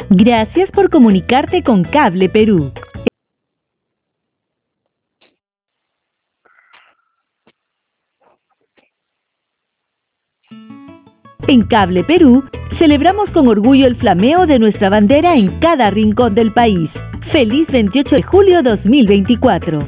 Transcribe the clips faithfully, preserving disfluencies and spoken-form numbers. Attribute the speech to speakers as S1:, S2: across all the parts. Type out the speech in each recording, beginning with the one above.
S1: Gracias por comunicarte con Cable Perú. En Cable Perú, celebramos con orgullo el flameo de nuestra bandera en cada rincón del país. ¡Feliz veintiocho de julio dos mil veinticuatro!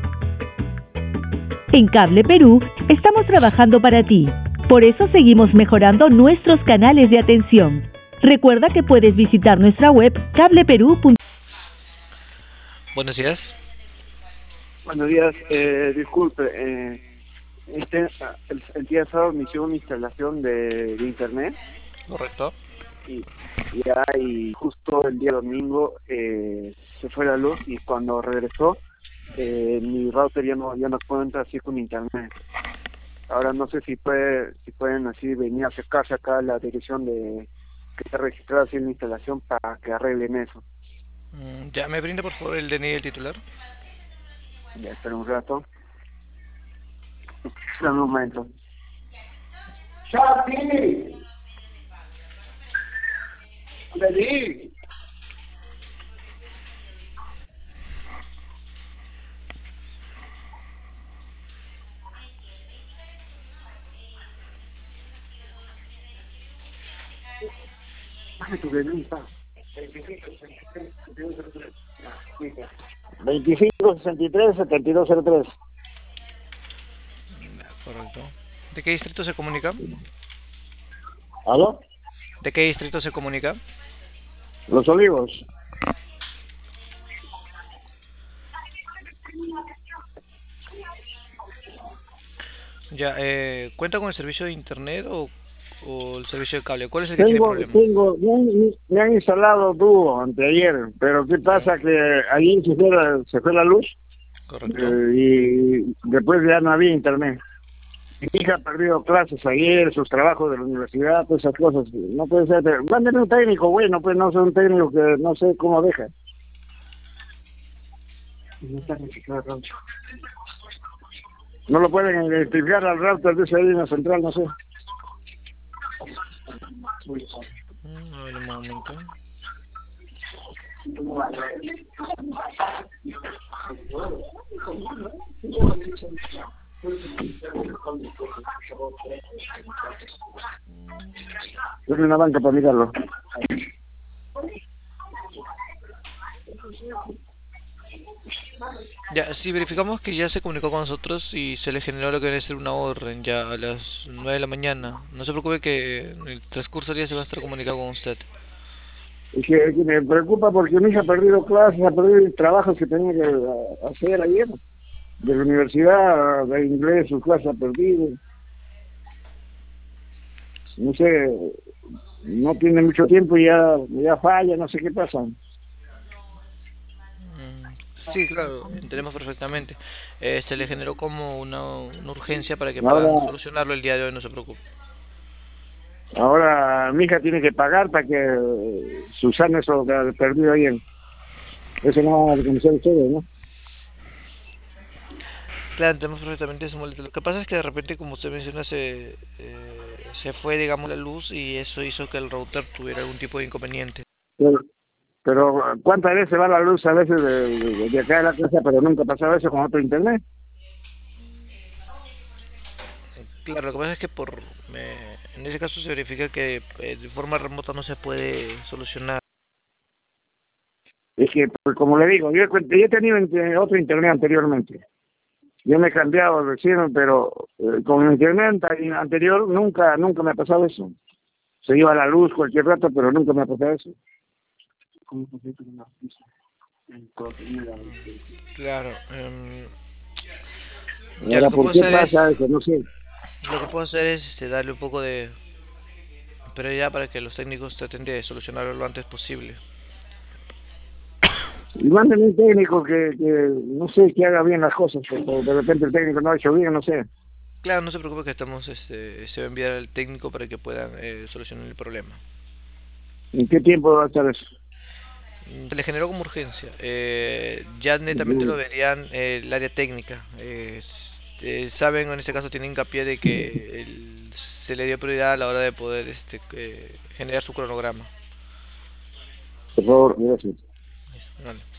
S1: En Cable Perú, estamos trabajando para ti. Por eso seguimos mejorando nuestros canales de atención. Recuerda que puedes visitar nuestra web cableperú punto com.
S2: Buenos días.
S3: Buenos días, eh, disculpe, eh, este, el, el día sábado me hicieron una instalación de, de internet.
S2: Correcto.
S3: Y, ya, y justo el día domingo eh, se fue la luz y cuando regresó eh, mi router ya no ya no cuenta así con internet. Ahora no sé si puede si pueden así venir a acercarse acá a la dirección de que está registrada así en la instalación para que arreglen eso.
S2: Mm, ya, ¿me brinda por favor el D N I del titular?
S3: Ya, espera un rato. Dame un momento. ¡Chapi! ¡Vení! Dame tu D N I, pa. veinticinco sesenta y tres setenta y dos cero tres.
S2: Correcto. ¿De qué distrito se comunica?
S3: ¿Aló?
S2: ¿De qué distrito se comunica?
S3: Los Olivos.
S2: Ya, eh, ¿cuenta con el servicio de internet o, o el servicio de cable? ¿Cuál es el que tiene
S3: Tengo,
S2: problema?
S3: tengo, me han, me han instalado dúo anteayer, pero ¿qué pasa? Que ayer se fue la, se fue la luz
S2: Correcto.
S3: eh, y después ya no había internet. Mi hija ha perdido clases ayer, sus trabajos de la universidad, todas esas cosas. No puede ser. Mándenme un técnico, bueno, pues no soy un técnico que no sé cómo deja. No está registrado el router. No lo pueden identificar al router de ese ahí en la central, no sé.
S2: Mm, a ver un momento.
S3: Tiene una banca para mirarlo.
S2: Ya, sí, verificamos que ya se comunicó con nosotros y se le generó lo que debe ser una orden ya a las nueve de la mañana. No se preocupe que en el transcurso del día se va a estar comunicando con usted.
S3: Y que, que me preocupa porque mi hija ha perdido clases, ha perdido el trabajo que tenía que a- hacer ayer. De la universidad, de inglés, su clase ha perdido. No sé, no tiene mucho tiempo y ya, ya falla, no sé qué pasa.
S2: Mm, sí, claro, entendemos perfectamente. Eh, se le generó como una, una urgencia para que puedan
S3: Ahora,
S2: solucionarlo el día de hoy, no se preocupe.
S3: ahora mi hija tiene que pagar para que Susana eso que ha perdido ayer. Eso no van a reconocer ustedes, ¿no?
S2: Claro, entendemos perfectamente su molestia. Lo que pasa es que de repente, como usted menciona, se, eh, se fue, digamos, la luz y eso hizo que el router tuviera algún tipo de inconveniente.
S3: Pero, pero ¿cuántas veces va la luz a veces de, de, de acá de la casa, pero nunca pasaba eso con otro internet?
S2: Claro, lo que pasa es que por eh, en ese caso se verifica que eh, de forma remota no se puede solucionar.
S3: Es que, pues, como le digo, yo, he yo he tenido inter- otro internet anteriormente. Yo me he cambiado recién, pero eh, con el internet ante- anterior nunca nunca me ha pasado eso. Se iba a la luz cualquier rato, pero nunca me ha pasado eso.
S2: Claro, em, ya lo
S3: Ahora,
S2: que
S3: ¿por
S2: puedo
S3: qué
S2: hacer
S3: pasa
S2: es
S3: eso? No sé.
S2: lo que puedo hacer es este, darle un poco de prioridad para que los técnicos traten de solucionarlo lo antes posible.
S3: Y manden un técnico que, que, no sé, que haga bien las cosas, porque de repente el técnico no ha hecho bien, no sé.
S2: Claro, no se preocupe que estamos, este, se va a enviar al técnico para que puedan eh, solucionar el problema.
S3: ¿En qué tiempo va a estar eso?
S2: Se le generó como urgencia. Eh, ya netamente lo verían eh, el área técnica. Eh, s- eh, saben, en este caso tienen hincapié de que el- se le dio prioridad a la hora de poder este, eh, generar su cronograma.
S3: Por favor, gracias.
S2: Vale.